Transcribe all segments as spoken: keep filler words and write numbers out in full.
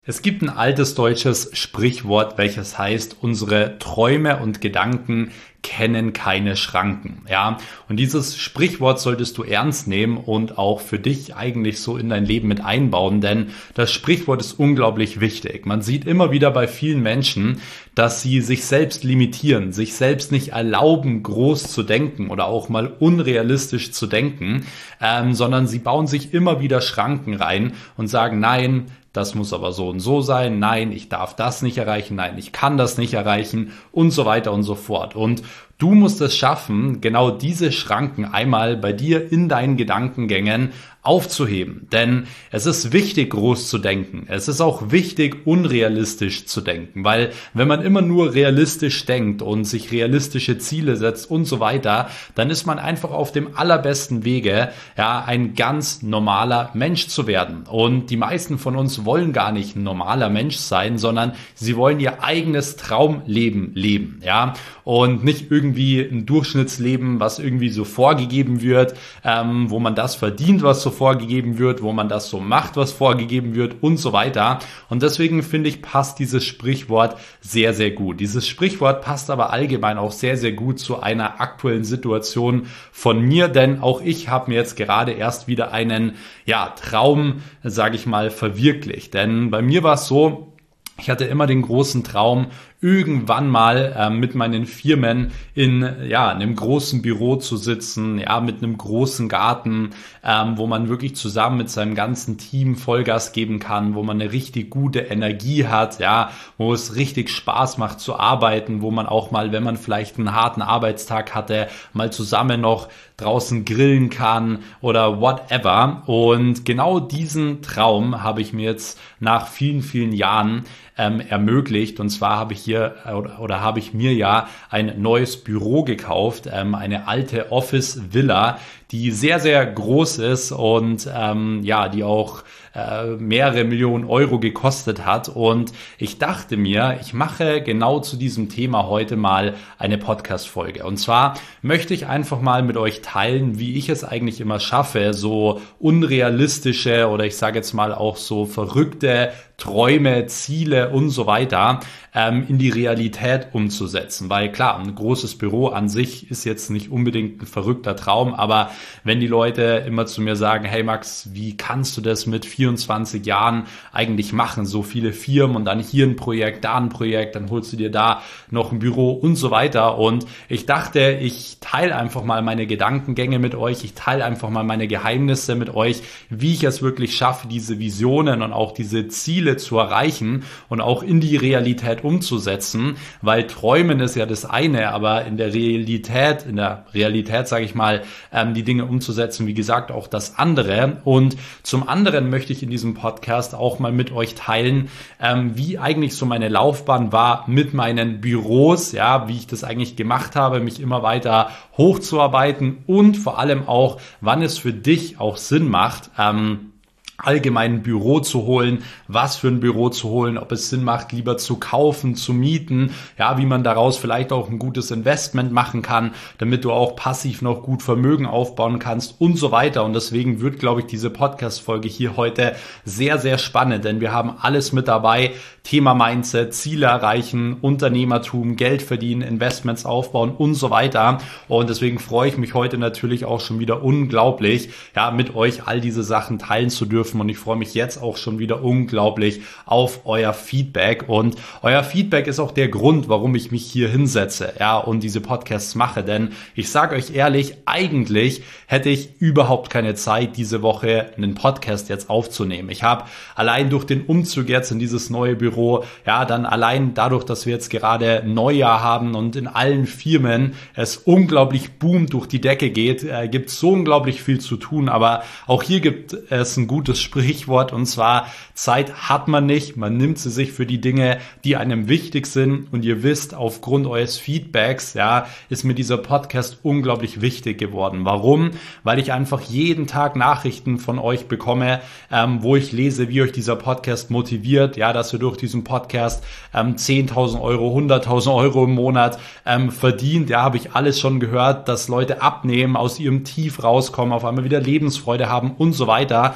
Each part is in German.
Es gibt ein altes deutsches Sprichwort, welches heißt, unsere Träume und Gedanken kennen keine Schranken. Ja, und dieses Sprichwort solltest du ernst nehmen und auch für dich eigentlich so in dein Leben mit einbauen, denn das Sprichwort ist unglaublich wichtig. Man sieht immer wieder bei vielen Menschen, dass sie sich selbst limitieren, sich selbst nicht erlauben, groß zu denken oder auch mal unrealistisch zu denken, ähm, sondern sie bauen sich immer wieder Schranken rein und sagen, nein, das muss aber so und so sein, nein, ich darf das nicht erreichen, nein, ich kann das nicht erreichen und so weiter und so fort. Und du musst es schaffen, genau diese Schranken einmal bei dir in deinen Gedankengängen aufzuheben. Denn es ist wichtig, groß zu denken. Es ist auch wichtig, unrealistisch zu denken. Weil wenn man immer nur realistisch denkt und sich realistische Ziele setzt und so weiter, dann ist man einfach auf dem allerbesten Wege, ja, ein ganz normaler Mensch zu werden. Und die meisten von uns wollen gar nicht ein normaler Mensch sein, sondern sie wollen ihr eigenes Traumleben leben, ja. Und nicht irgendwie ein Durchschnittsleben, was irgendwie so vorgegeben wird, ähm, wo man das verdient, was so vorgegeben wird, wo man das so macht, was vorgegeben wird und so weiter. Und deswegen finde ich, passt dieses Sprichwort sehr, sehr gut. Dieses Sprichwort passt aber allgemein auch sehr, sehr gut zu einer aktuellen Situation von mir, denn auch ich habe mir jetzt gerade erst wieder einen, ja, Traum, sage ich mal, verwirklicht. Denn bei mir war es so, ich hatte immer den großen Traum, irgendwann mal äh, mit meinen Firmen in ja einem großen Büro zu sitzen, ja mit einem großen Garten, ähm, wo man wirklich zusammen mit seinem ganzen Team Vollgas geben kann, wo man eine richtig gute Energie hat, ja, wo es richtig Spaß macht zu arbeiten, wo man auch mal, wenn man vielleicht einen harten Arbeitstag hatte, mal zusammen noch draußen grillen kann oder whatever. Und genau diesen Traum habe ich mir jetzt nach vielen, vielen Jahren ähm, ermöglicht. Und zwar habe ich hier oder, oder habe ich mir ja ein neues Büro gekauft, ähm, eine alte Office-Villa, die sehr, sehr groß ist und ähm, ja, die auch äh, mehrere Millionen Euro gekostet hat. Und ich dachte mir, ich mache genau zu diesem Thema heute mal eine Podcast-Folge. Und zwar möchte ich einfach mal mit euch teilen, wie ich es eigentlich immer schaffe, so unrealistische oder ich sage jetzt mal auch so verrückte Träume, Ziele und so weiter ähm, in die Realität umzusetzen. Weil klar, ein großes Büro an sich ist jetzt nicht unbedingt ein verrückter Traum, aber wenn die Leute immer zu mir sagen, hey Max, wie kannst du das mit vierundzwanzig Jahren eigentlich machen? So viele Firmen und dann hier ein Projekt, da ein Projekt, dann holst du dir da noch ein Büro und so weiter. Und ich dachte, ich teile einfach mal meine Gedankengänge mit euch, ich teile einfach mal meine Geheimnisse mit euch, wie ich es wirklich schaffe, diese Visionen und auch diese Ziele zu erreichen und auch in die Realität umzusetzen, weil Träumen ist ja das eine, aber in der Realität, in der Realität sage ich mal, ähm, die Dinge umzusetzen, wie gesagt, auch das andere. Und zum anderen möchte ich in diesem Podcast auch mal mit euch teilen, ähm, wie eigentlich so meine Laufbahn war mit meinen Büros, ja, wie ich das eigentlich gemacht habe, mich immer weiter hochzuarbeiten und vor allem auch, wann es für dich auch Sinn macht, ähm, allgemein ein Büro zu holen, was für ein Büro zu holen, ob es Sinn macht, lieber zu kaufen, zu mieten, ja, wie man daraus vielleicht auch ein gutes Investment machen kann, damit du auch passiv noch gut Vermögen aufbauen kannst und so weiter. Und deswegen wird, glaube ich, diese Podcast-Folge hier heute sehr, sehr spannend, denn wir haben alles mit dabei. Thema Mindset, Ziele erreichen, Unternehmertum, Geld verdienen, Investments aufbauen und so weiter. Und deswegen freue ich mich heute natürlich auch schon wieder unglaublich, ja, mit euch all diese Sachen teilen zu dürfen. Und ich freue mich jetzt auch schon wieder unglaublich auf euer Feedback. Und euer Feedback ist auch der Grund, warum ich mich hier hinsetze, ja, und diese Podcasts mache. Denn ich sage euch ehrlich, eigentlich hätte ich überhaupt keine Zeit, diese Woche einen Podcast jetzt aufzunehmen. Ich habe allein durch den Umzug jetzt in dieses neue Büro, ja, dann allein dadurch, dass wir jetzt gerade Neujahr haben und in allen Firmen es unglaublich boomt, durch die Decke geht, äh, gibt es so unglaublich viel zu tun. Aber auch hier gibt es ein gutes Sprichwort, und zwar: Zeit hat man nicht, man nimmt sie sich für die Dinge, die einem wichtig sind. Und ihr wisst, aufgrund eures Feedbacks, ja, ist mir dieser Podcast unglaublich wichtig geworden. Warum? Weil ich einfach jeden Tag Nachrichten von euch bekomme, ähm, wo ich lese, wie euch dieser Podcast motiviert, ja, dass ihr durch diesen Podcast ähm, zehntausend Euro, hunderttausend Euro im Monat ähm, verdient. Ja, habe ich alles schon gehört, dass Leute abnehmen, aus ihrem Tief rauskommen, auf einmal wieder Lebensfreude haben und so weiter. Und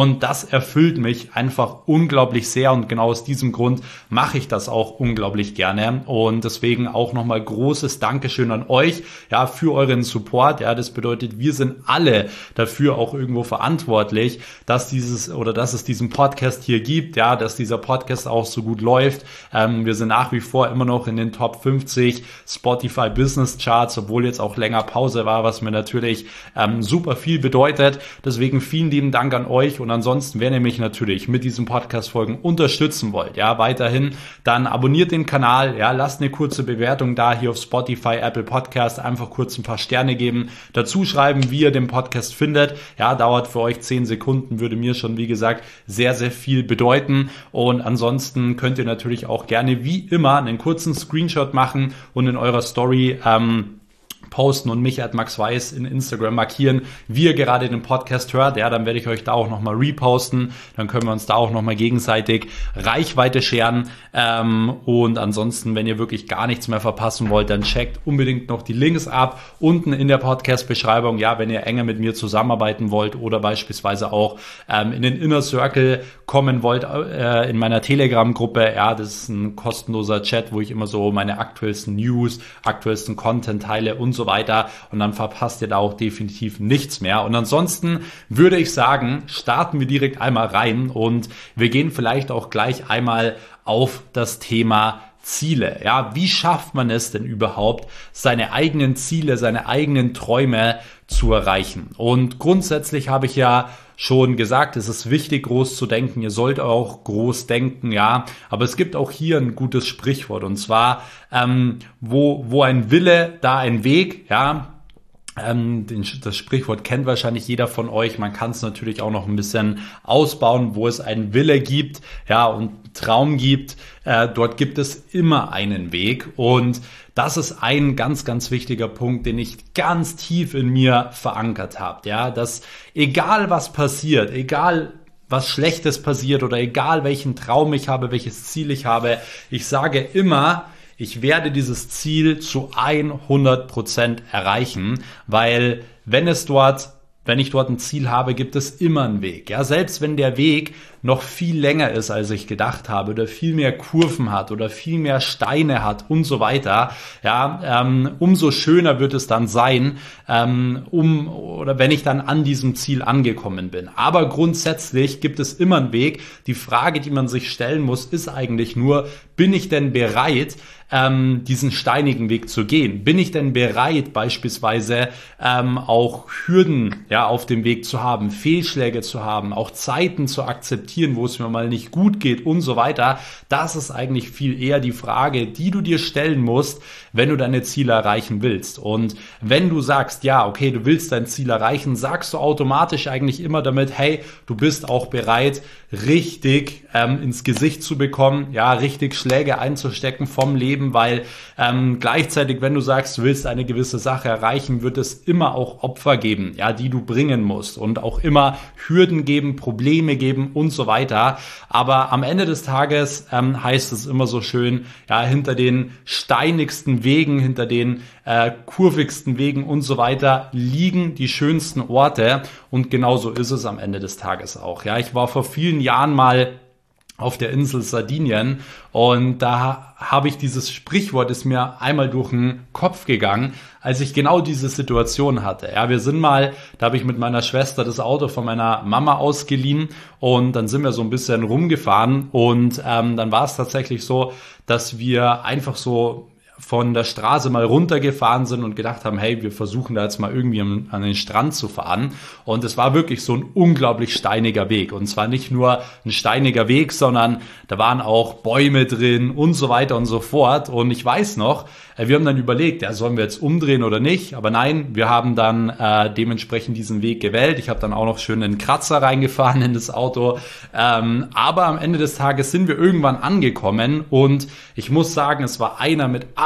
Und das erfüllt mich einfach unglaublich sehr und genau aus diesem Grund mache ich das auch unglaublich gerne. Und deswegen auch nochmal großes Dankeschön an euch, ja, für euren Support. Ja, das bedeutet, wir sind alle dafür auch irgendwo verantwortlich, dass dieses oder dass es diesen Podcast hier gibt, ja, dass dieser Podcast auch so gut läuft. Ähm, wir sind nach wie vor immer noch in den Top fünfzig Spotify Business Charts, obwohl jetzt auch länger Pause war, was mir natürlich ähm, super viel bedeutet. Deswegen vielen lieben Dank an euch und ansonsten, wenn ihr mich natürlich mit diesen Podcast-Folgen unterstützen wollt, ja, weiterhin, dann abonniert den Kanal, ja, lasst eine kurze Bewertung da hier auf Spotify, Apple Podcast, einfach kurz ein paar Sterne geben, dazu schreiben, wie ihr den Podcast findet, ja, dauert für euch zehn Sekunden, würde mir schon, wie gesagt, sehr, sehr viel bedeuten und ansonsten könnt ihr natürlich auch gerne, wie immer, einen kurzen Screenshot machen und in eurer Story, ähm, posten und mich at Max Weiß in Instagram markieren, wie ihr gerade den Podcast hört, ja, dann werde ich euch da auch nochmal reposten, dann können wir uns da auch nochmal gegenseitig Reichweite scheren ähm, und ansonsten, wenn ihr wirklich gar nichts mehr verpassen wollt, dann checkt unbedingt noch die Links ab, unten in der Podcast-Beschreibung, ja, wenn ihr enger mit mir zusammenarbeiten wollt oder beispielsweise auch ähm, in den Inner Circle kommen wollt, äh, in meiner Telegram-Gruppe, ja, das ist ein kostenloser Chat, wo ich immer so meine aktuellsten News, aktuellsten Content teile und so weiter und dann verpasst ihr da auch definitiv nichts mehr. Und ansonsten würde ich sagen, starten wir direkt einmal rein und wir gehen vielleicht auch gleich einmal auf das Thema Ziele. Ja, wie schafft man es denn überhaupt, seine eigenen Ziele, seine eigenen Träume zu erreichen? Und grundsätzlich habe ich ja schon gesagt, es ist wichtig, groß zu denken. Ihr sollt auch groß denken, ja. Aber es gibt auch hier ein gutes Sprichwort und zwar, ähm, wo, wo ein Wille, da ein Weg, ja. Ähm, den, das Sprichwort kennt wahrscheinlich jeder von euch. Man kann es natürlich auch noch ein bisschen ausbauen, wo es einen Wille gibt, ja, und Traum gibt. Äh, dort gibt es immer einen Weg und das ist ein ganz, ganz wichtiger Punkt, den ich ganz tief in mir verankert habe, ja, dass egal was passiert, egal was Schlechtes passiert oder egal welchen Traum ich habe, welches Ziel ich habe, ich sage immer, ich werde dieses Ziel zu hundert Prozent erreichen, weil wenn es dort, wenn ich dort ein Ziel habe, gibt es immer einen Weg. Ja, selbst wenn der Weg noch viel länger ist, als ich gedacht habe, oder viel mehr Kurven hat oder viel mehr Steine hat und so weiter, ja, ähm, umso schöner wird es dann sein, ähm, um oder wenn ich dann an diesem Ziel angekommen bin. Aber grundsätzlich gibt es immer einen Weg. Die Frage, die man sich stellen muss, ist eigentlich nur, bin ich denn bereit, ähm, diesen steinigen Weg zu gehen? Bin ich denn bereit, beispielsweise ähm, auch Hürden, ja, auf dem Weg zu haben, Fehlschläge zu haben, auch Zeiten zu akzeptieren, wo es mir mal nicht gut geht und so weiter? Das ist eigentlich viel eher die Frage, die du dir stellen musst, wenn du deine Ziele erreichen willst. Und wenn du sagst, ja, okay, du willst dein Ziel erreichen, sagst du automatisch eigentlich immer damit, hey, du bist auch bereit, richtig ähm, ins Gesicht zu bekommen, ja, richtig Schläge einzustecken vom Leben, weil ähm, gleichzeitig, wenn du sagst, du willst eine gewisse Sache erreichen, wird es immer auch Opfer geben, ja, die du bringen musst und auch immer Hürden geben, Probleme geben und so weiter. Aber am Ende des Tages ähm, heißt es immer so schön, ja, hinter den steinigsten Wegen, hinter den äh, kurvigsten Wegen und so weiter liegen die schönsten Orte und genauso ist es am Ende des Tages auch. Ja, ich war vor vielen Jahren mal auf der Insel Sardinien und da habe ich dieses Sprichwort, ist mir einmal durch den Kopf gegangen, als ich genau diese Situation hatte. Ja, wir sind mal, da habe ich mit meiner Schwester das Auto von meiner Mama ausgeliehen und dann sind wir so ein bisschen rumgefahren und ähm, dann war es tatsächlich so, dass wir einfach so von der Straße mal runtergefahren sind und gedacht haben, hey, wir versuchen da jetzt mal irgendwie an, an den Strand zu fahren. Und es war wirklich so ein unglaublich steiniger Weg. Und zwar nicht nur ein steiniger Weg, sondern da waren auch Bäume drin und so weiter und so fort. Und ich weiß noch, wir haben dann überlegt, ja, sollen wir jetzt umdrehen oder nicht? Aber nein, wir haben dann äh, dementsprechend diesen Weg gewählt. Ich habe dann auch noch schön einen Kratzer reingefahren in das Auto. Ähm, aber am Ende des Tages sind wir irgendwann angekommen und ich muss sagen, es war einer mit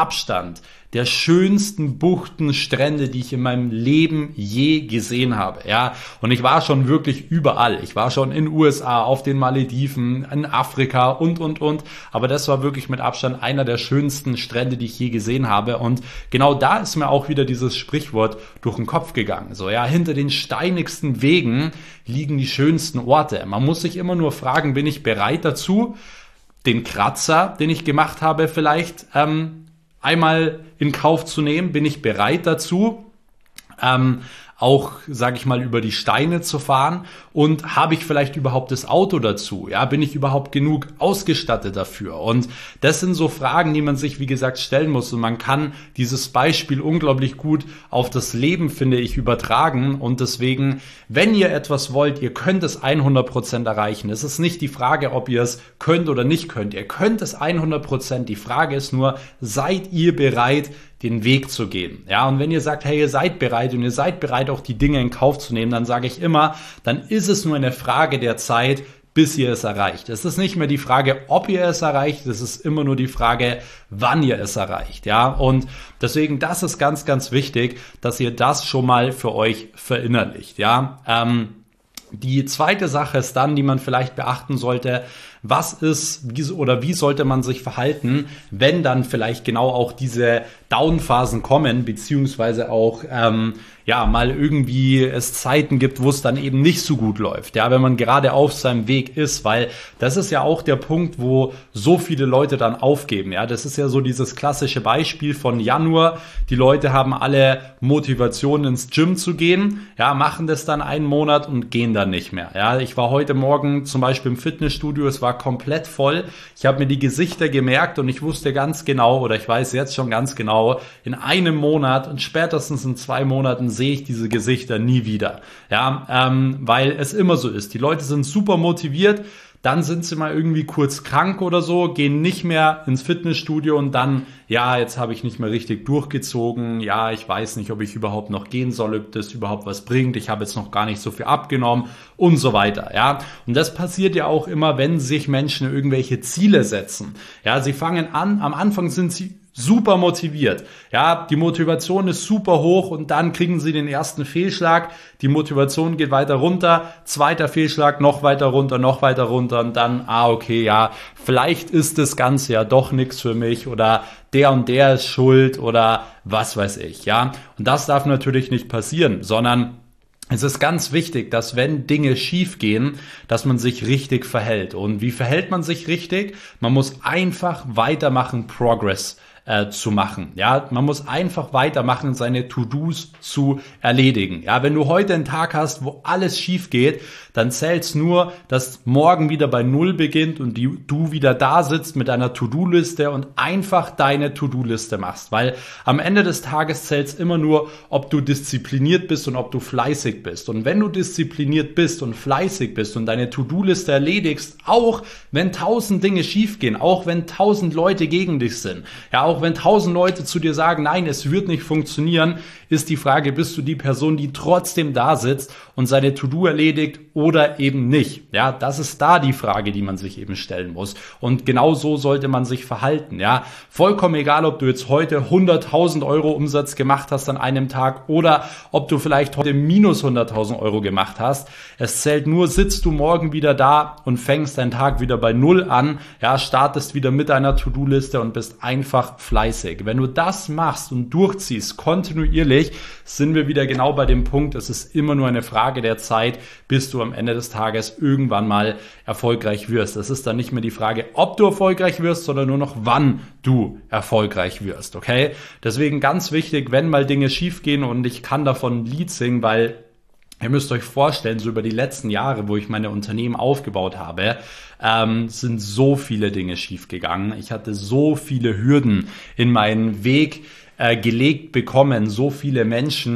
Abstand der schönsten Buchten, Strände, die ich in meinem Leben je gesehen habe, ja. Und ich war schon wirklich überall. Ich war schon in den U S A, auf den Malediven, in Afrika und, und, und. Aber das war wirklich mit Abstand einer der schönsten Strände, die ich je gesehen habe. Und genau da ist mir auch wieder dieses Sprichwort durch den Kopf gegangen. So, ja, hinter den steinigsten Wegen liegen die schönsten Orte. Man muss sich immer nur fragen, bin ich bereit dazu, den Kratzer, den ich gemacht habe, vielleicht, ähm, einmal in Kauf zu nehmen? Bin ich bereit dazu, ähm, auch, sage ich mal, über die Steine zu fahren? Und habe ich vielleicht überhaupt das Auto dazu? Ja, bin ich überhaupt genug ausgestattet dafür? Und das sind so Fragen, die man sich, wie gesagt, stellen muss. Und man kann dieses Beispiel unglaublich gut auf das Leben, finde ich, übertragen. Und deswegen, wenn ihr etwas wollt, ihr könnt es hundert Prozent erreichen. Es ist nicht die Frage, ob ihr es könnt oder nicht könnt. Ihr könnt es hundert Prozent. Die Frage ist nur, seid ihr bereit, den Weg zu gehen? Ja, und wenn ihr sagt, hey, ihr seid bereit und ihr seid bereit, auch die Dinge in Kauf zu nehmen, dann sage ich immer, dann ist es nur eine Frage der Zeit, bis ihr es erreicht. Es ist nicht mehr die Frage, ob ihr es erreicht, es ist immer nur die Frage, wann ihr es erreicht. Ja, und deswegen, das ist ganz, ganz wichtig, dass ihr das schon mal für euch verinnerlicht. Ja, ähm, die zweite Sache ist dann, die man vielleicht beachten sollte, was ist, wie, oder wie sollte man sich verhalten, wenn dann vielleicht genau auch diese Down-Phasen kommen, beziehungsweise auch, ähm, ja, mal irgendwie es Zeiten gibt, wo es dann eben nicht so gut läuft, ja, wenn man gerade auf seinem Weg ist, weil das ist ja auch der Punkt, wo so viele Leute dann aufgeben, ja, das ist ja so dieses klassische Beispiel von Januar, die Leute haben alle Motivation ins Gym zu gehen, ja, machen das dann einen Monat und gehen dann nicht mehr, ja, ich war heute Morgen zum Beispiel im Fitnessstudio, es war komplett voll, ich habe mir die Gesichter gemerkt und ich wusste ganz genau, oder ich weiß jetzt schon ganz genau, in einem Monat und spätestens in zwei Monaten sehe ich diese Gesichter nie wieder. Ja, ähm, weil es immer so ist. Die Leute sind super motiviert, dann sind sie mal irgendwie kurz krank oder so, gehen nicht mehr ins Fitnessstudio und dann, ja, jetzt habe ich nicht mehr richtig durchgezogen, ja, ich weiß nicht, ob ich überhaupt noch gehen soll, ob das überhaupt was bringt, ich habe jetzt noch gar nicht so viel abgenommen und so weiter, ja. Und das passiert ja auch immer, wenn sich Menschen irgendwelche Ziele setzen. Ja, sie fangen an, am Anfang sind sie super motiviert. Ja, die Motivation ist super hoch und dann kriegen sie den ersten Fehlschlag. Die Motivation geht weiter runter. Zweiter Fehlschlag, noch weiter runter, noch weiter runter und dann, ah, okay, ja, vielleicht ist das Ganze ja doch nichts für mich oder der und der ist schuld oder was weiß ich, ja. Und das darf natürlich nicht passieren, sondern es ist ganz wichtig, dass wenn Dinge schief gehen, dass man sich richtig verhält. Und wie verhält man sich richtig? Man muss einfach weitermachen, Progress äh, zu machen. Ja, man muss einfach weitermachen, seine To-Dos zu erledigen. Ja, wenn du heute einen Tag hast, wo alles schief geht, dann zählt's nur, dass morgen wieder bei Null beginnt und die, du wieder da sitzt mit deiner To-Do-Liste und einfach deine To-Do-Liste machst. Weil am Ende des Tages zählt's immer nur, ob du diszipliniert bist und ob du fleißig bist. Und wenn du diszipliniert bist und fleißig bist und deine To-Do-Liste erledigst, auch wenn tausend Dinge schiefgehen, auch wenn tausend Leute gegen dich sind, ja, auch wenn tausend Leute zu dir sagen, nein, es wird nicht funktionieren, ist die Frage, bist du die Person, die trotzdem da sitzt und seine To-Do erledigt oder eben nicht? Ja, das ist da die Frage, die man sich eben stellen muss. Und genau so sollte man sich verhalten. Ja, vollkommen egal, ob du jetzt heute hunderttausend Euro Umsatz gemacht hast an einem Tag oder ob du vielleicht heute minus hunderttausend Euro gemacht hast. Es zählt nur, sitzt du morgen wieder da und fängst deinen Tag wieder bei Null an. Ja, startest wieder mit deiner To-Do-Liste und bist einfach fleißig. Wenn du das machst und durchziehst, kontinuierlich, sind wir wieder genau bei dem Punkt, es ist immer nur eine Frage der Zeit, bis du am Ende des Tages irgendwann mal erfolgreich wirst. Es ist dann nicht mehr die Frage, ob du erfolgreich wirst, sondern nur noch, wann du erfolgreich wirst, okay? Deswegen ganz wichtig, wenn mal Dinge schief gehen und ich kann davon ein Lied singen, weil ihr müsst euch vorstellen, so über die letzten Jahre, wo ich meine Unternehmen aufgebaut habe, ähm, sind so viele Dinge schiefgegangen. Ich hatte so viele Hürden in meinen Weg äh, gelegt bekommen, so viele Menschen,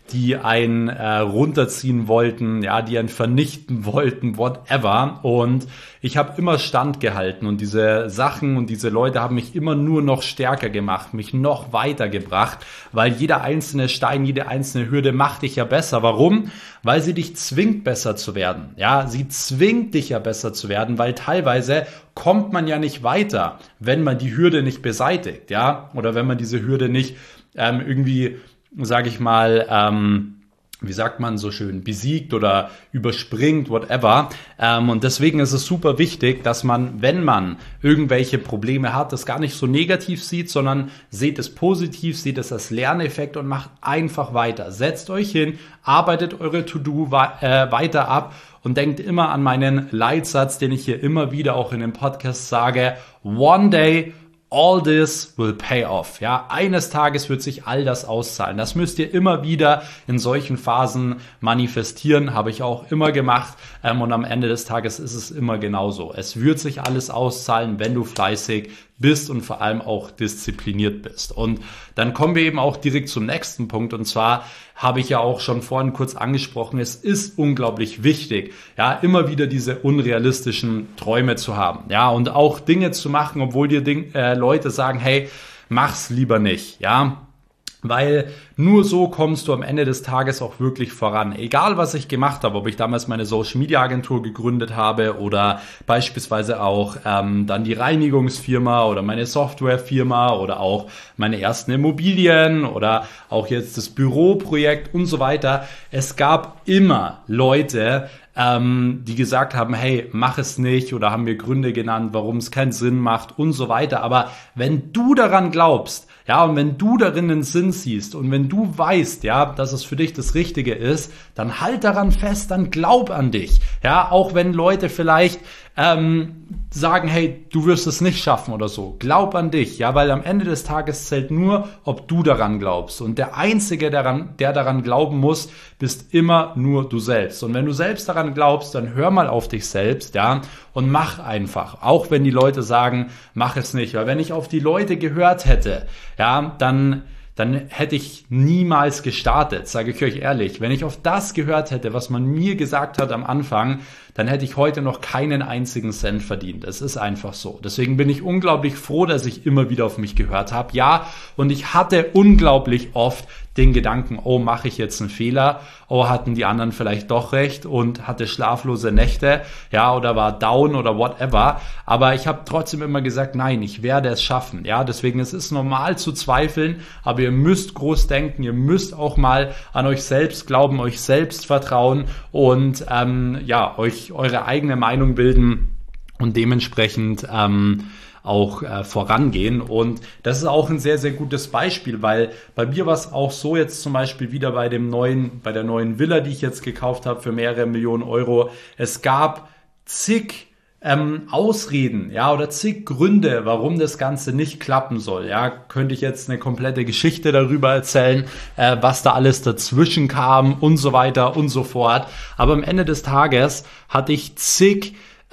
die einen äh, runterziehen wollten, ja, die einen vernichten wollten, whatever. Und ich habe immer standgehalten und diese Sachen und diese Leute haben mich immer nur noch stärker gemacht, mich noch weitergebracht, weil jeder einzelne Stein, jede einzelne Hürde macht dich ja besser. Warum? Weil sie dich zwingt, besser zu werden. Ja, sie zwingt dich ja besser zu werden, weil teilweise kommt man ja nicht weiter, wenn man die Hürde nicht beseitigt, ja, oder wenn man diese Hürde nicht ähm, irgendwie, sage ich mal, ähm, wie sagt man so schön, besiegt oder überspringt, whatever. Ähm, und deswegen ist es super wichtig, dass man, wenn man irgendwelche Probleme hat, das gar nicht so negativ sieht, sondern seht es positiv, seht es als Lerneffekt und macht einfach weiter. Setzt euch hin, arbeitet eure To-Do äh, weiter ab und denkt immer an meinen Leitsatz, den ich hier immer wieder auch in dem Podcast sage: One day all this will pay off. Ja, eines Tages wird sich all das auszahlen. Das müsst ihr immer wieder in solchen Phasen manifestieren, habe ich auch immer gemacht. Ähm, und am Ende des Tages ist es immer genauso. Es wird sich alles auszahlen, wenn du fleißig bist und vor allem auch diszipliniert bist. Und dann kommen wir eben auch direkt zum nächsten Punkt. Und zwar habe ich ja auch schon vorhin kurz angesprochen, es ist unglaublich wichtig, ja, immer wieder diese unrealistischen Träume zu haben, ja, und auch Dinge zu machen, obwohl dir Ding, äh, Leute sagen, hey, mach's lieber nicht, ja. Weil nur so kommst du am Ende des Tages auch wirklich voran. Egal, was ich gemacht habe, ob ich damals meine Social-Media-Agentur gegründet habe oder beispielsweise auch ähm, dann die Reinigungsfirma oder meine Softwarefirma oder auch meine ersten Immobilien oder auch jetzt das Büroprojekt und so weiter. Es gab immer Leute, ähm, die gesagt haben, hey, mach es nicht, oder haben mir Gründe genannt, warum es keinen Sinn macht und so weiter. Aber wenn du daran glaubst, ja, und wenn du darin einen Sinn siehst und wenn du weißt, ja, dass es für dich das Richtige ist, dann halt daran fest, dann glaub an dich. Ja, auch wenn Leute vielleicht ähm, sagen, hey, du wirst es nicht schaffen oder so. Glaub an dich, ja, weil am Ende des Tages zählt nur, ob du daran glaubst. Und der Einzige, der daran, der daran glauben muss, bist immer nur du selbst. Und wenn du selbst daran glaubst, dann hör mal auf dich selbst, ja, und mach einfach. Auch wenn die Leute sagen, mach es nicht. Weil wenn ich auf die Leute gehört hätte, ja, dann dann hätte ich niemals gestartet, sage ich euch ehrlich. Wenn ich auf das gehört hätte, was man mir gesagt hat am Anfang, dann hätte ich heute noch keinen einzigen Cent verdient. Es ist einfach so. Deswegen bin ich unglaublich froh, dass ich immer wieder auf mich gehört habe. Ja, und ich hatte unglaublich oft den Gedanken, oh, mache ich jetzt einen Fehler? Oh, hatten die anderen vielleicht doch recht und hatte schlaflose Nächte, ja, oder war down oder whatever. Aber ich habe trotzdem immer gesagt, nein, ich werde es schaffen. Ja, deswegen es ist normal zu zweifeln, aber ihr müsst groß denken, ihr müsst auch mal an euch selbst glauben, euch selbst vertrauen und ähm, ja, euch eure eigene Meinung bilden und dementsprechend ähm, auch äh, vorangehen. Und das ist auch ein sehr, sehr gutes Beispiel, weil bei mir war es auch so jetzt zum Beispiel wieder bei dem neuen, bei der neuen Villa, die ich jetzt gekauft habe für mehrere Millionen Euro. Es gab zig ähm, Ausreden, ja, oder zig Gründe, warum das Ganze nicht klappen soll. Ja, könnte ich jetzt eine komplette Geschichte darüber erzählen, äh, was da alles dazwischen kam und so weiter und so fort. Aber am Ende des Tages hatte ich zig,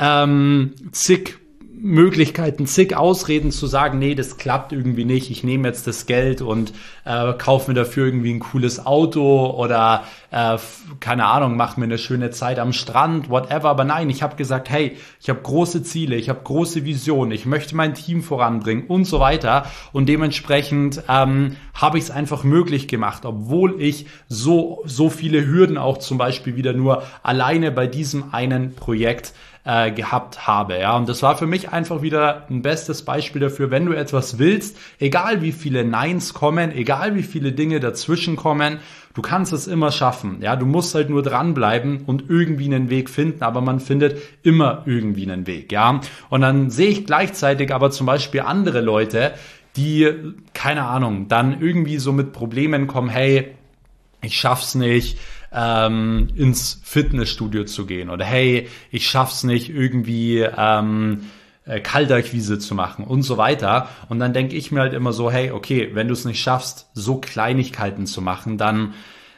ähm, zig Möglichkeiten, zig Ausreden zu sagen, nee, das klappt irgendwie nicht, ich nehme jetzt das Geld und äh, kaufe mir dafür irgendwie ein cooles Auto oder äh, keine Ahnung, mache mir eine schöne Zeit am Strand, whatever. Aber nein, ich habe gesagt, hey, ich habe große Ziele, ich habe große Visionen, ich möchte mein Team voranbringen und so weiter. Und dementsprechend ähm, habe ich es einfach möglich gemacht, obwohl ich so so viele Hürden auch zum Beispiel wieder nur alleine bei diesem einen Projekt äh, gehabt habe. Ja, und das war für mich einfach wieder ein bestes Beispiel dafür, wenn du etwas willst, egal wie viele Neins kommen, egal wie viele Dinge dazwischen kommen, du kannst es immer schaffen. Ja, du musst halt nur dranbleiben und irgendwie einen Weg finden, aber man findet immer irgendwie einen Weg. Ja, und dann sehe ich gleichzeitig aber zum Beispiel andere Leute, die, keine Ahnung, dann irgendwie so mit Problemen kommen, hey, ich schaff's nicht, ähm, ins Fitnessstudio zu gehen, oder hey, ich schaff's nicht, irgendwie ähm, äh, Kaltakquise zu machen und so weiter. Und dann denke ich mir halt immer so, hey, okay, wenn du es nicht schaffst, so Kleinigkeiten zu machen, dann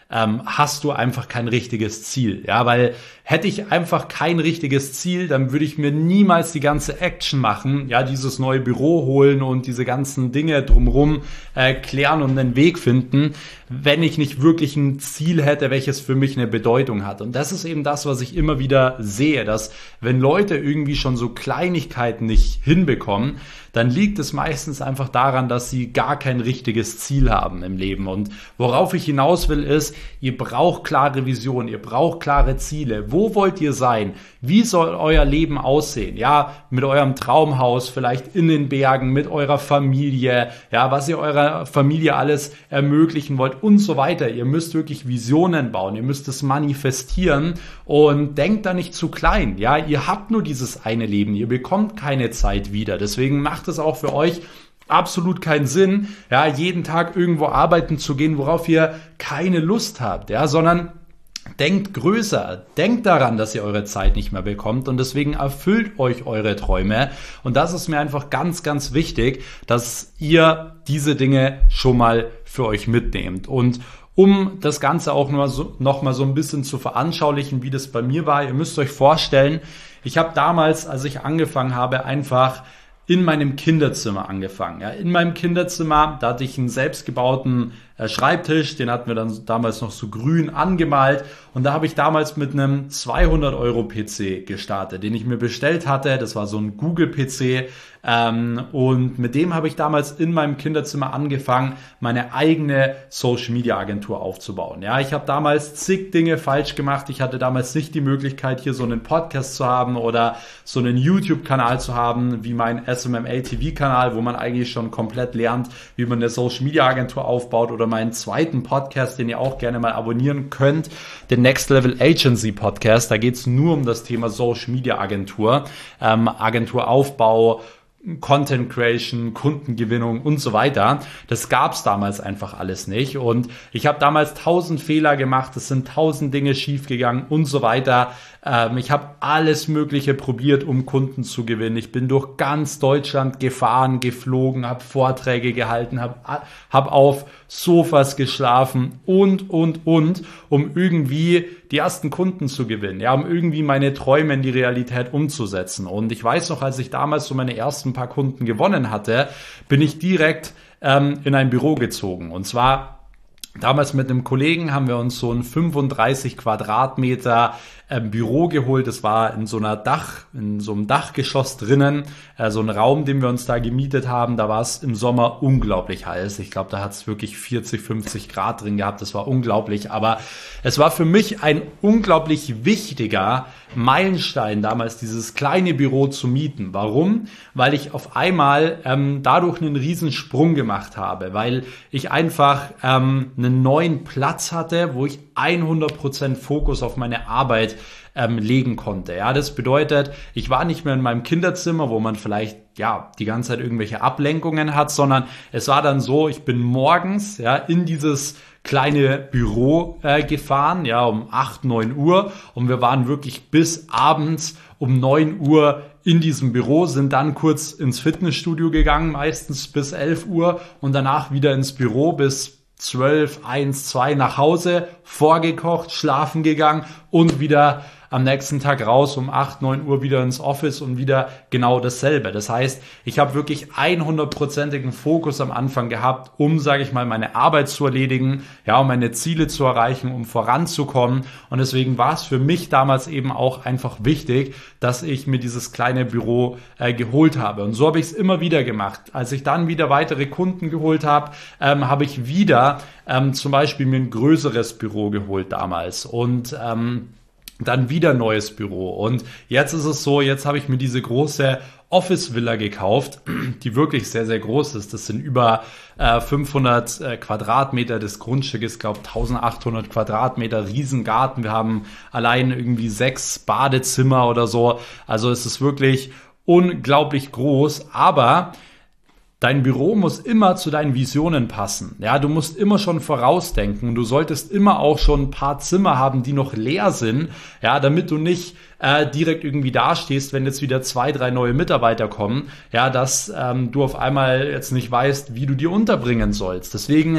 ähm, hast du einfach kein richtiges Ziel. Ja, weil hätte ich einfach kein richtiges Ziel, dann würde ich mir niemals die ganze Action machen, ja, dieses neue Büro holen und diese ganzen Dinge drumherum äh, klären und einen Weg finden, wenn ich nicht wirklich ein Ziel hätte, welches für mich eine Bedeutung hat. Und das ist eben das, was ich immer wieder sehe, dass wenn Leute irgendwie schon so Kleinigkeiten nicht hinbekommen, dann liegt es meistens einfach daran, dass sie gar kein richtiges Ziel haben im Leben. Und worauf ich hinaus will, ist, ihr braucht klare Visionen, ihr braucht klare Ziele. Wo wollt ihr sein? Wie soll euer Leben aussehen? Ja, mit eurem Traumhaus, vielleicht in den Bergen, mit eurer Familie, ja, was ihr eurer Familie alles ermöglichen wollt und so weiter. Ihr müsst wirklich Visionen bauen, ihr müsst es manifestieren und denkt da nicht zu klein. Ja, ihr habt nur dieses eine Leben, ihr bekommt keine Zeit wieder. Deswegen macht es auch für euch absolut keinen Sinn, ja, jeden Tag irgendwo arbeiten zu gehen, worauf ihr keine Lust habt, ja, sondern denkt größer, denkt daran, dass ihr eure Zeit nicht mehr bekommt und deswegen erfüllt euch eure Träume und das ist mir einfach ganz, ganz wichtig, dass ihr diese Dinge schon mal für euch mitnehmt und um das Ganze auch nur so, noch mal so ein bisschen zu veranschaulichen, wie das bei mir war, ihr müsst euch vorstellen, ich habe damals, als ich angefangen habe, einfach in meinem Kinderzimmer angefangen. Ja, in meinem Kinderzimmer, da hatte ich einen selbstgebauten äh, Schreibtisch, den hatten wir dann damals noch so grün angemalt und da habe ich damals mit einem zweihundert Euro P C gestartet, den ich mir bestellt hatte. Das war so ein Google P C ähm, und mit dem habe ich damals in meinem Kinderzimmer angefangen, meine eigene Social Media Agentur aufzubauen. Ja, ich habe damals zig Dinge falsch gemacht. Ich hatte damals nicht die Möglichkeit, hier so einen Podcast zu haben oder so einen YouTube-Kanal zu haben, wie mein S M M A T V-Kanal, wo man eigentlich schon komplett lernt, wie man eine Social Media Agentur aufbaut oder meinen zweiten Podcast, den ihr auch gerne mal abonnieren könnt, den Next Level Agency Podcast. Da geht es nur um das Thema Social Media Agentur, ähm, Agenturaufbau, Content Creation, Kundengewinnung und so weiter. Das gab's damals einfach alles nicht und ich habe damals tausend Fehler gemacht, es sind tausend Dinge schiefgegangen und so weiter. Ähm, ich habe alles Mögliche probiert, um Kunden zu gewinnen. Ich bin durch ganz Deutschland gefahren, geflogen, habe Vorträge gehalten, habe hab auf Sofas geschlafen und, und, und, um irgendwie die ersten Kunden zu gewinnen, ja, um irgendwie meine Träume in die Realität umzusetzen. Und ich weiß noch, als ich damals so meine ersten paar Kunden gewonnen hatte, bin ich direkt ähm, in ein Büro gezogen. Und zwar damals mit einem Kollegen haben wir uns so ein fünfunddreißig Quadratmeter äh, Büro geholt. Das war in so einer Dach, in so einem Dachgeschoss drinnen, äh, so ein Raum, den wir uns da gemietet haben. Da war es im Sommer unglaublich heiß. Ich glaube, da hat es wirklich vierzig, fünfzig Grad drin gehabt. Das war unglaublich. Aber es war für mich ein unglaublich wichtiger Meilenstein, damals dieses kleine Büro zu mieten. Warum? Weil ich auf einmal ähm, dadurch einen riesen Sprung gemacht habe, weil ich einfach ähm, einen neuen Platz hatte, wo ich hundert Prozent Fokus auf meine Arbeit ähm, legen konnte. Ja, das bedeutet, ich war nicht mehr in meinem Kinderzimmer, wo man vielleicht ja die ganze Zeit irgendwelche Ablenkungen hat, sondern es war dann so, ich bin morgens ja in dieses kleine Büro äh, gefahren, ja, um acht, neun Uhr und wir waren wirklich bis abends um neun Uhr in diesem Büro, sind dann kurz ins Fitnessstudio gegangen, meistens bis elf Uhr und danach wieder ins Büro bis zwölf, eins, zwei nach Hause, vorgekocht, schlafen gegangen und wieder am nächsten Tag raus um acht, neun Uhr wieder ins Office und wieder genau dasselbe. Das heißt, ich habe wirklich hundertprozentigen Fokus am Anfang gehabt, um, sage ich mal, meine Arbeit zu erledigen, ja, um meine Ziele zu erreichen, um voranzukommen. Und deswegen war es für mich damals eben auch einfach wichtig, dass ich mir dieses kleine Büro äh, geholt habe. Und so habe ich es immer wieder gemacht. Als ich dann wieder weitere Kunden geholt habe, ähm, habe ich wieder ähm, zum Beispiel mir ein größeres Büro geholt damals. Und ähm, dann wieder neues Büro und jetzt ist es so, jetzt habe ich mir diese große Office-Villa gekauft, die wirklich sehr, sehr groß ist. Das sind über äh, fünfhundert äh, Quadratmeter, das Grundstück ist, glaube ich, eintausendachthundert Quadratmeter, Riesengarten. Wir haben allein irgendwie sechs Badezimmer oder so, also es ist wirklich unglaublich groß, aber dein Büro muss immer zu deinen Visionen passen. Ja, du musst immer schon vorausdenken. Du solltest immer auch schon ein paar Zimmer haben, die noch leer sind, ja, damit du nicht äh, direkt irgendwie dastehst, wenn jetzt wieder zwei, drei neue Mitarbeiter kommen, ja, dass ähm, du auf einmal jetzt nicht weißt, wie du die unterbringen sollst. Deswegen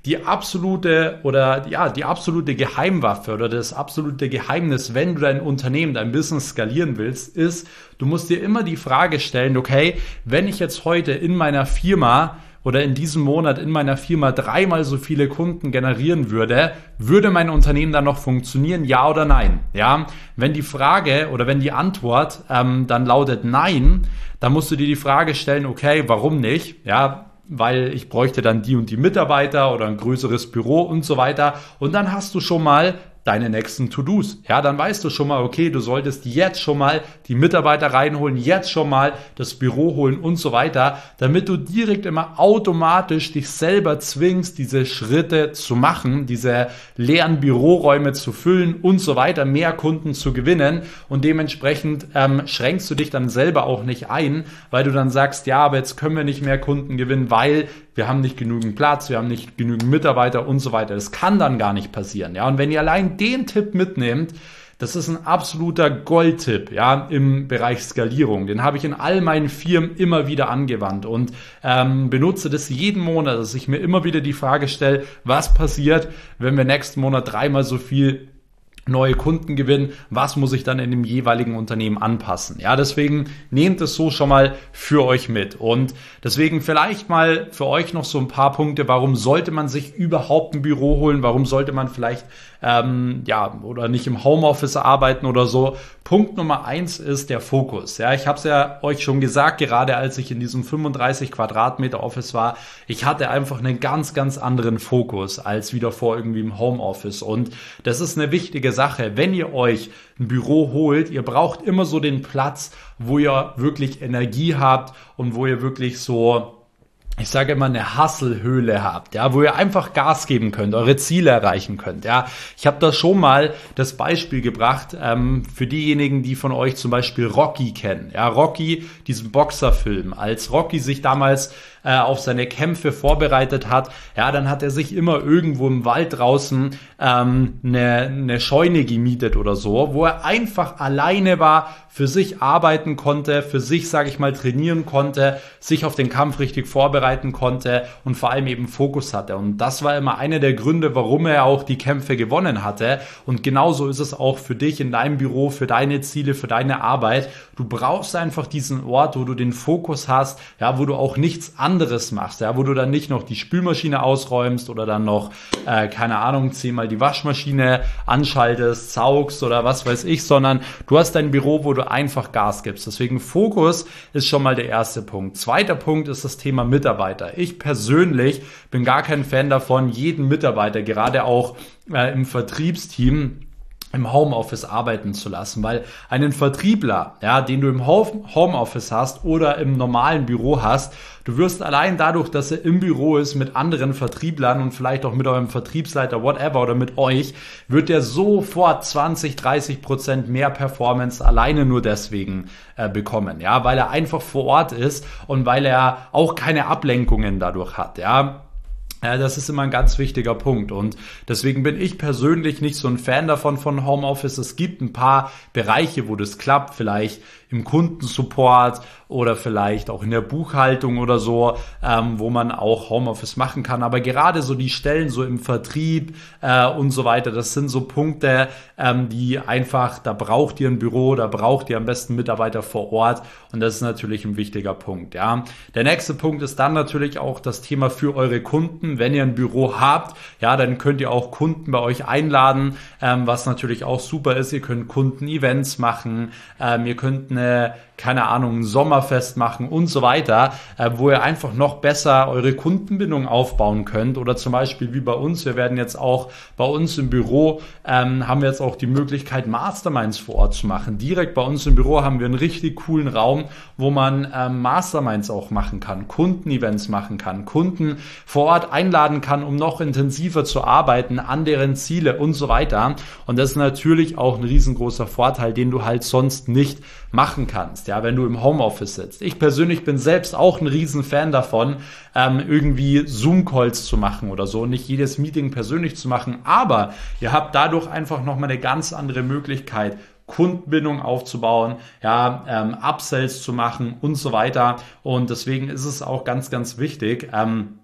die absolute oder ja, die absolute Geheimwaffe oder das absolute Geheimnis, wenn du dein Unternehmen, dein Business skalieren willst, ist, du musst dir immer die Frage stellen, okay, wenn ich jetzt heute in meiner Firma oder in diesem Monat in meiner Firma dreimal so viele Kunden generieren würde, würde mein Unternehmen dann noch funktionieren, ja oder nein? Ja, wenn die Frage oder wenn die Antwort ähm, dann lautet nein, dann musst du dir die Frage stellen, okay, warum nicht? Ja, weil ich bräuchte dann die und die Mitarbeiter oder ein größeres Büro und so weiter. Und dann hast du schon mal deine nächsten To-Dos. Ja, dann weißt du schon mal, okay, du solltest jetzt schon mal die Mitarbeiter reinholen, jetzt schon mal das Büro holen und so weiter, damit du direkt immer automatisch dich selber zwingst, diese Schritte zu machen, diese leeren Büroräume zu füllen und so weiter, mehr Kunden zu gewinnen und dementsprechend ähm, schränkst du dich dann selber auch nicht ein, weil du dann sagst, ja, aber jetzt können wir nicht mehr Kunden gewinnen, weil wir haben nicht genügend Platz, wir haben nicht genügend Mitarbeiter und so weiter. Das kann dann gar nicht passieren. Ja, und wenn ihr allein den Tipp mitnehmt, das ist ein absoluter Goldtipp, ja, im Bereich Skalierung. Den habe ich in all meinen Firmen immer wieder angewandt und ähm, benutze das jeden Monat, dass ich mir immer wieder die Frage stelle, was passiert, wenn wir nächsten Monat dreimal so viel neue Kunden gewinnen, was muss ich dann in dem jeweiligen Unternehmen anpassen? Ja, deswegen nehmt es so schon mal für euch mit und deswegen vielleicht mal für euch noch so ein paar Punkte, warum sollte man sich überhaupt ein Büro holen, warum sollte man vielleicht ähm, ja oder nicht im Homeoffice arbeiten oder so. Punkt Nummer eins ist der Fokus. Ja, ich habe es ja euch schon gesagt, gerade als ich in diesem fünfunddreißig Quadratmeter Office war, ich hatte einfach einen ganz, ganz anderen Fokus als wieder vor irgendwie im Homeoffice und das ist eine wichtige Sache. Wenn ihr euch ein Büro holt, ihr braucht immer so den Platz, wo ihr wirklich Energie habt und wo ihr wirklich so, ich sage immer, eine Hustle-Höhle habt, ja, wo ihr einfach Gas geben könnt, eure Ziele erreichen könnt, ja. Ich habe da schon mal das Beispiel gebracht ähm, für diejenigen, die von euch zum Beispiel Rocky kennen, ja, Rocky, diesen Boxerfilm. Als Rocky sich damals äh, auf seine Kämpfe vorbereitet hat, ja, dann hat er sich immer irgendwo im Wald draußen ähm, eine, eine Scheune gemietet oder so, wo er einfach alleine war, für sich arbeiten konnte, für sich, sage ich mal, trainieren konnte, sich auf den Kampf richtig vorbereiten konnte und vor allem eben Fokus hatte. Und das war immer einer der Gründe, warum er auch die Kämpfe gewonnen hatte. Und genauso ist es auch für dich in deinem Büro, für deine Ziele, für deine Arbeit. Du brauchst einfach diesen Ort, wo du den Fokus hast, ja, wo du auch nichts anderes machst, ja, wo du dann nicht noch die Spülmaschine ausräumst oder dann noch, äh, keine Ahnung, zehnmal die Waschmaschine anschaltest, saugst oder was weiß ich, sondern du hast dein Büro, wo du einfach Gas gibst. Deswegen Fokus ist schon mal der erste Punkt. Zweiter Punkt ist das Thema Mitarbeiter. Ich persönlich bin gar kein Fan davon, jeden Mitarbeiter, gerade auch äh, im Vertriebsteam, im Homeoffice arbeiten zu lassen, weil einen Vertriebler, ja, den du im Homeoffice hast oder im normalen Büro hast, du wirst allein dadurch, dass er im Büro ist mit anderen Vertrieblern und vielleicht auch mit eurem Vertriebsleiter, whatever, oder mit euch, wird er sofort zwanzig, dreißig Prozent mehr Performance alleine nur deswegen äh, bekommen, ja, weil er einfach vor Ort ist und weil er auch keine Ablenkungen dadurch hat, ja. Ja, das ist immer ein ganz wichtiger Punkt und deswegen bin ich persönlich nicht so ein Fan davon von Homeoffice. Es gibt ein paar Bereiche, wo das klappt, vielleicht im Kundensupport oder vielleicht auch in der Buchhaltung oder so, ähm, wo man auch Homeoffice machen kann. Aber gerade so die Stellen so im Vertrieb äh, und so weiter, das sind so Punkte, ähm, die einfach, da braucht ihr ein Büro, da braucht ihr am besten Mitarbeiter vor Ort und das ist natürlich ein wichtiger Punkt. Ja, der nächste Punkt ist dann natürlich auch das Thema für eure Kunden. Wenn ihr ein Büro habt, ja, dann könnt ihr auch Kunden bei euch einladen, ähm, was natürlich auch super ist. Ihr könnt Kunden-Events machen, ähm, ihr könnt eine, keine Ahnung, ein Sommerfest machen und so weiter, äh, wo ihr einfach noch besser eure Kundenbindung aufbauen könnt. Oder zum Beispiel wie bei uns, wir werden jetzt auch bei uns im Büro, ähm, haben wir jetzt auch die Möglichkeit, Masterminds vor Ort zu machen. Direkt bei uns im Büro haben wir einen richtig coolen Raum, wo man ähm, Masterminds auch machen kann, Kundenevents machen kann, Kunden vor Ort einladen kann, um noch intensiver zu arbeiten an deren Ziele und so weiter. Und das ist natürlich auch ein riesengroßer Vorteil, den du halt sonst nicht machen kannst, ja, wenn du im Homeoffice sitzt. Ich persönlich bin selbst auch ein riesen Fan davon, ähm, irgendwie Zoom-Calls zu machen oder so, nicht jedes Meeting persönlich zu machen, aber ihr habt dadurch einfach nochmal eine ganz andere Möglichkeit, Kundenbindung aufzubauen, ja, ähm, Upsells zu machen und so weiter. Und deswegen ist es auch ganz, ganz wichtig, ähm,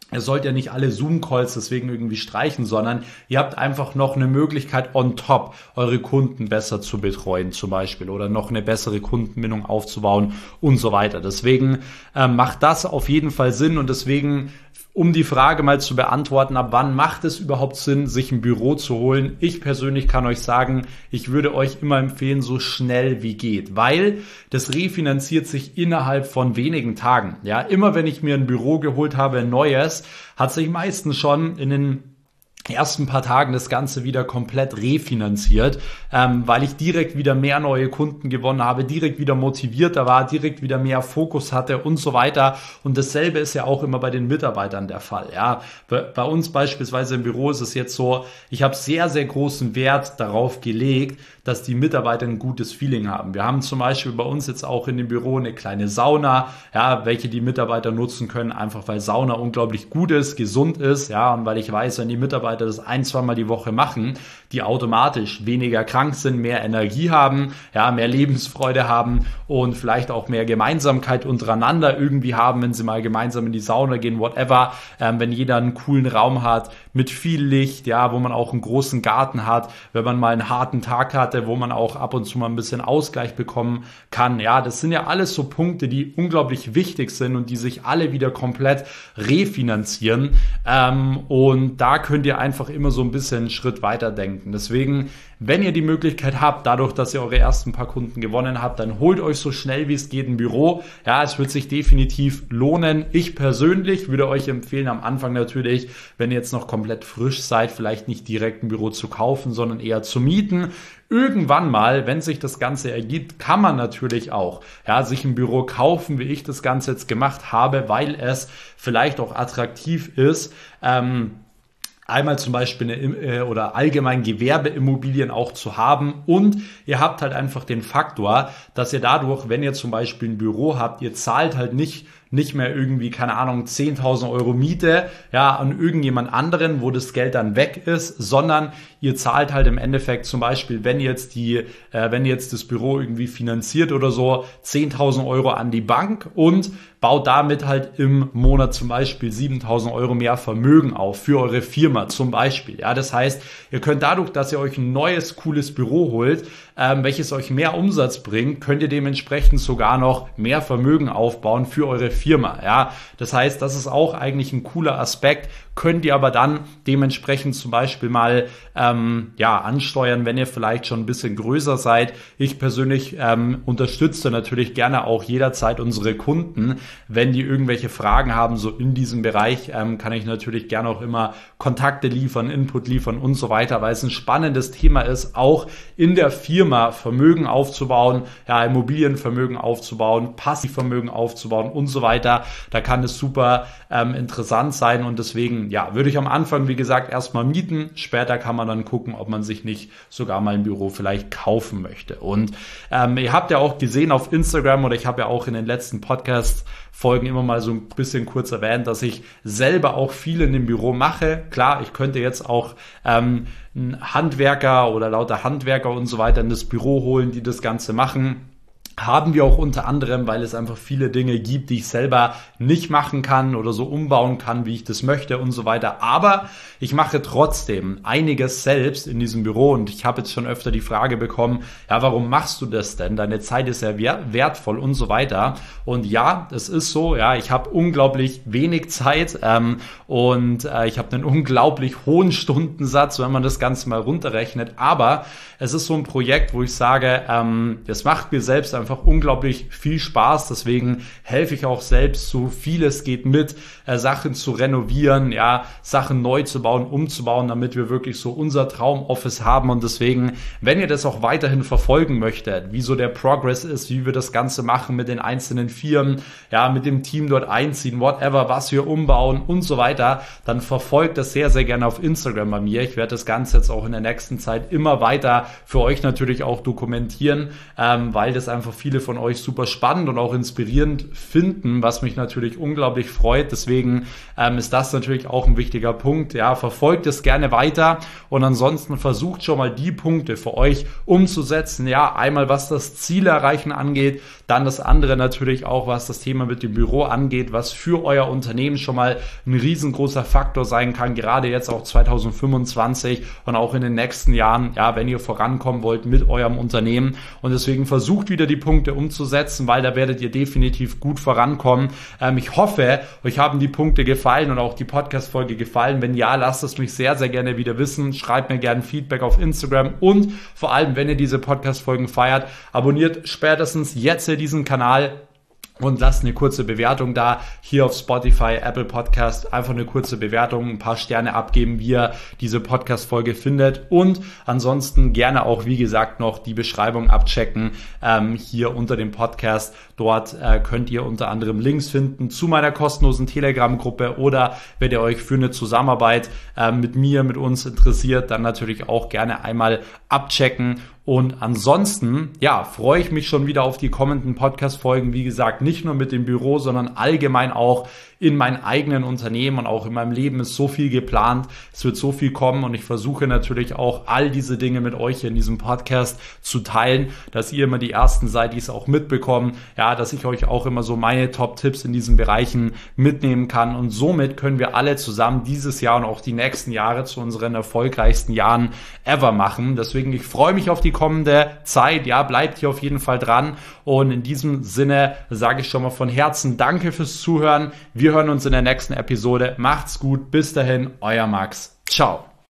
Ihr sollt ja nicht alle Zoom-Calls deswegen irgendwie streichen, sondern ihr habt einfach noch eine Möglichkeit on top, eure Kunden besser zu betreuen zum Beispiel oder noch eine bessere Kundenbindung aufzubauen und so weiter. Deswegen äh, macht das auf jeden Fall Sinn und deswegen, um die Frage mal zu beantworten, ab wann macht es überhaupt Sinn, sich ein Büro zu holen? Ich persönlich kann euch sagen, ich würde euch immer empfehlen, so schnell wie geht, weil das refinanziert sich innerhalb von wenigen Tagen. Ja, immer wenn ich mir ein Büro geholt habe, ein neues, hat sich meistens schon in den ersten paar Tagen das Ganze wieder komplett refinanziert, ähm, weil ich direkt wieder mehr neue Kunden gewonnen habe, direkt wieder motivierter war, direkt wieder mehr Fokus hatte und so weiter. Und dasselbe ist ja auch immer bei den Mitarbeitern der Fall. Ja, bei, bei uns beispielsweise im Büro ist es jetzt so, ich habe sehr, sehr großen Wert darauf gelegt, dass die Mitarbeiter ein gutes Feeling haben. Wir haben zum Beispiel bei uns jetzt auch in dem Büro eine kleine Sauna, ja, welche die Mitarbeiter nutzen können, einfach weil Sauna unglaublich gut ist, gesund ist, ja, und weil ich weiß, wenn die Mitarbeiter das ein, zweimal die Woche machen, die automatisch weniger krank sind, mehr Energie haben, ja, mehr Lebensfreude haben und vielleicht auch mehr Gemeinsamkeit untereinander irgendwie haben, wenn sie mal gemeinsam in die Sauna gehen, whatever, ähm, wenn jeder einen coolen Raum hat mit viel Licht, ja, wo man auch einen großen Garten hat, wenn man mal einen harten Tag hatte, wo man auch ab und zu mal ein bisschen Ausgleich bekommen kann. Ja, das sind ja alles so Punkte, die unglaublich wichtig sind und die sich alle wieder komplett refinanzieren. Ähm, und da könnt ihr einfach immer so ein bisschen einen Schritt weiter denken. Deswegen, wenn ihr die Möglichkeit habt, dadurch, dass ihr eure ersten paar Kunden gewonnen habt, dann holt euch so schnell wie es geht ein Büro. Ja, es wird sich definitiv lohnen. Ich persönlich würde euch empfehlen, am Anfang natürlich, wenn ihr jetzt noch komplett frisch seid, vielleicht nicht direkt ein Büro zu kaufen, sondern eher zu mieten. Irgendwann mal, wenn sich das Ganze ergibt, kann man natürlich auch ja, sich ein Büro kaufen, wie ich das Ganze jetzt gemacht habe, weil es vielleicht auch attraktiv ist, ähm, einmal zum Beispiel eine, oder allgemein Gewerbeimmobilien auch zu haben und ihr habt halt einfach den Faktor, dass ihr dadurch, wenn ihr zum Beispiel ein Büro habt, ihr zahlt halt nicht nicht mehr irgendwie, keine Ahnung, zehntausend Euro Miete, ja, an irgendjemand anderen, wo das Geld dann weg ist, sondern ihr zahlt halt im Endeffekt zum Beispiel, wenn jetzt die, äh, wenn jetzt das Büro irgendwie finanziert oder so, zehntausend Euro an die Bank und baut damit halt im Monat zum Beispiel siebentausend Euro mehr Vermögen auf für eure Firma zum Beispiel. Ja, das heißt, ihr könnt dadurch, dass ihr euch ein neues, cooles Büro holt, ähm, welches euch mehr Umsatz bringt, könnt ihr dementsprechend sogar noch mehr Vermögen aufbauen für eure Firma. Ja, das heißt, das ist auch eigentlich ein cooler Aspekt, könnt ihr aber dann dementsprechend zum Beispiel mal ähm, ja, ansteuern, wenn ihr vielleicht schon ein bisschen größer seid. Ich persönlich ähm, unterstütze natürlich gerne auch jederzeit unsere Kunden. Wenn die irgendwelche Fragen haben, so in diesem Bereich, ähm, kann ich natürlich gerne auch immer Kontakte liefern, Input liefern und so weiter, weil es ein spannendes Thema ist, auch in der Firma Vermögen aufzubauen, ja, Immobilienvermögen aufzubauen, Passivvermögen aufzubauen und so weiter. Da kann es super ähm, interessant sein und deswegen, ja, würde ich am Anfang, wie gesagt, erstmal mieten. Später kann man dann gucken, ob man sich nicht sogar mal ein Büro vielleicht kaufen möchte. Und ähm, ihr habt ja auch gesehen auf Instagram oder ich habe ja auch in den letzten Podcasts Folgen immer mal so ein bisschen kurz erwähnt, dass ich selber auch viel in dem Büro mache. Klar, ich könnte jetzt auch ähm, einen Handwerker oder lauter Handwerker und so weiter in das Büro holen, die das Ganze machen. Haben wir auch unter anderem, weil es einfach viele Dinge gibt, die ich selber nicht machen kann oder so umbauen kann, wie ich das möchte und so weiter. Aber ich mache trotzdem einiges selbst in diesem Büro und ich habe jetzt schon öfter die Frage bekommen, ja, warum machst du das denn? Deine Zeit ist ja wertvoll und so weiter. Und ja, das ist so, ja, ich habe unglaublich wenig Zeit ähm, und äh, ich habe einen unglaublich hohen Stundensatz, wenn man das Ganze mal runterrechnet. Aber es ist so ein Projekt, wo ich sage, ähm, das macht mir selbst einfach unglaublich viel Spaß, deswegen helfe ich auch selbst, so viel es geht mit, äh, Sachen zu renovieren, ja, Sachen neu zu bauen, umzubauen, damit wir wirklich so unser Traumoffice haben und deswegen, wenn ihr das auch weiterhin verfolgen möchtet, wie so der Progress ist, wie wir das Ganze machen mit den einzelnen Firmen, ja, mit dem Team dort einziehen, whatever, was wir umbauen und so weiter, dann verfolgt das sehr, sehr gerne auf Instagram bei mir. Ich werde das Ganze jetzt auch in der nächsten Zeit immer weiter für euch natürlich auch dokumentieren, ähm, weil das einfach einfach viele von euch super spannend und auch inspirierend finden, was mich natürlich unglaublich freut. Deswegen ähm, ist das natürlich auch ein wichtiger Punkt. Ja, verfolgt es gerne weiter und ansonsten versucht schon mal die Punkte für euch umzusetzen. Ja, einmal was das Ziel erreichen angeht, dann das andere natürlich auch, was das Thema mit dem Büro angeht, was für euer Unternehmen schon mal ein riesengroßer Faktor sein kann, gerade jetzt auch zwanzig fünfundzwanzig und auch in den nächsten Jahren, ja, wenn ihr vorankommen wollt mit eurem Unternehmen. Und deswegen versucht wieder die Punkte umzusetzen, weil da werdet ihr definitiv gut vorankommen. Ähm, ich hoffe, euch haben die Punkte gefallen und auch die Podcast-Folge gefallen. Wenn ja, lasst es mich sehr, sehr gerne wieder wissen. Schreibt mir gerne Feedback auf Instagram und vor allem, wenn ihr diese Podcast-Folgen feiert, abonniert spätestens jetzt hier diesen Kanal und lasst eine kurze Bewertung da, hier auf Spotify, Apple Podcast, einfach eine kurze Bewertung, ein paar Sterne abgeben, wie ihr diese Podcast-Folge findet und ansonsten gerne auch, wie gesagt, noch die Beschreibung abchecken, ähm, hier unter dem Podcast. Dort äh, könnt ihr unter anderem Links finden zu meiner kostenlosen Telegram-Gruppe oder wenn ihr euch für eine Zusammenarbeit äh, mit mir, mit uns interessiert, dann natürlich auch gerne einmal abchecken. Und ansonsten, ja, freue ich mich schon wieder auf die kommenden Podcast-Folgen. Wie gesagt, nicht nur mit dem Büro, sondern allgemein auch in meinem eigenen Unternehmen und auch in meinem Leben ist so viel geplant. Es wird so viel kommen und ich versuche natürlich auch all diese Dinge mit euch in diesem Podcast zu teilen, dass ihr immer die Ersten seid, die es auch mitbekommen. Ja, dass ich euch auch immer so meine Top-Tipps in diesen Bereichen mitnehmen kann und somit können wir alle zusammen dieses Jahr und auch die nächsten Jahre zu unseren erfolgreichsten Jahren ever machen. Deswegen, ich freue mich auf die kommende Zeit. Ja, bleibt hier auf jeden Fall dran und in diesem Sinne sage ich schon mal von Herzen Danke fürs Zuhören. Wir hören uns in der nächsten Episode. Macht's gut. Bis dahin, euer Max. Ciao.